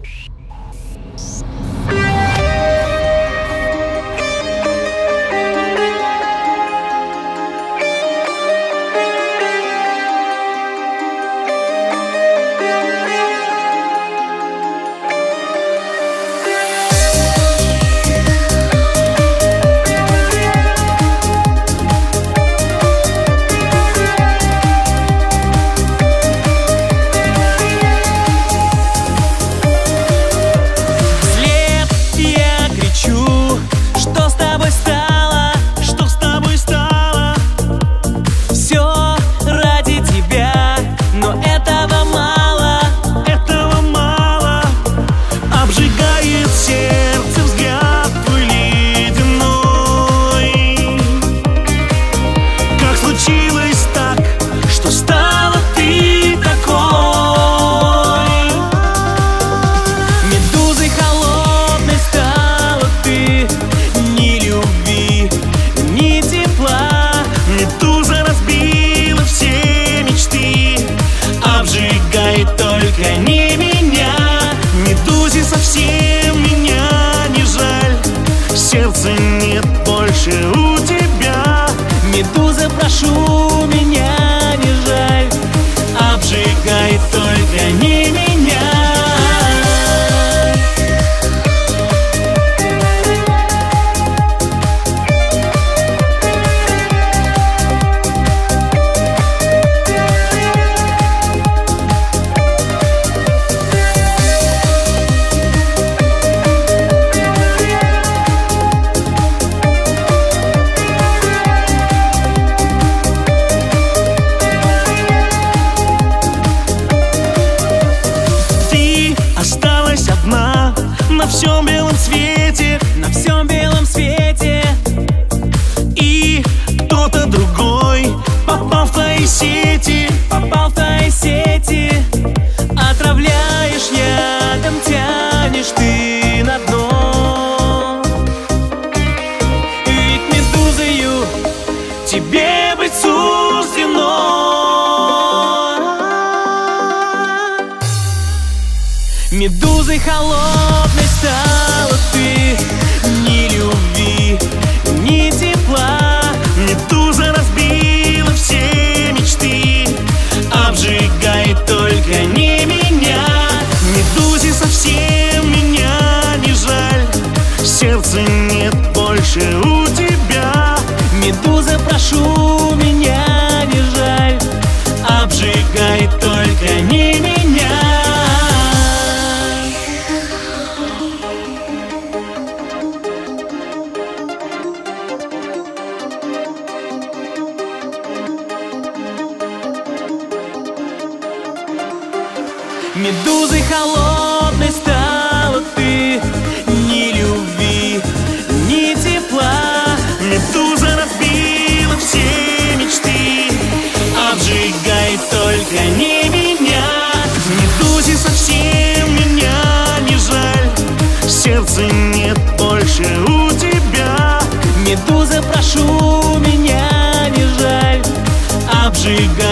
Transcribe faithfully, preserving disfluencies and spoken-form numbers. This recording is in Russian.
Только не меня, Медузе совсем меня не жаль. Сердца нет больше у тебя. Медуза, прошу, меня не жаль. Обжигай только не меня. На всем белом свете, на всем белом свете. И кто-то другой попал в твои сети, попал в твои сети. Отравляешь ядом, тянешь ты на дно. Ведь медузою тебе быть суждено. Медузой холодной стала ты, ни любви, ни тепла. Медуза разбила все мечты. Обжигай только не меня. Медузе совсем меня не жаль. Сердца нет больше у тебя. Медуза, прошу, меня не жаль. Обжигай только не меня. Медузой холодной стала ты, ни любви, ни тепла. Медуза разбила все мечты. Обжигай только не меня. Медузе совсем меня не жаль. Сердца нет больше у тебя. Медуза, прошу, меня не жаль. Обжигай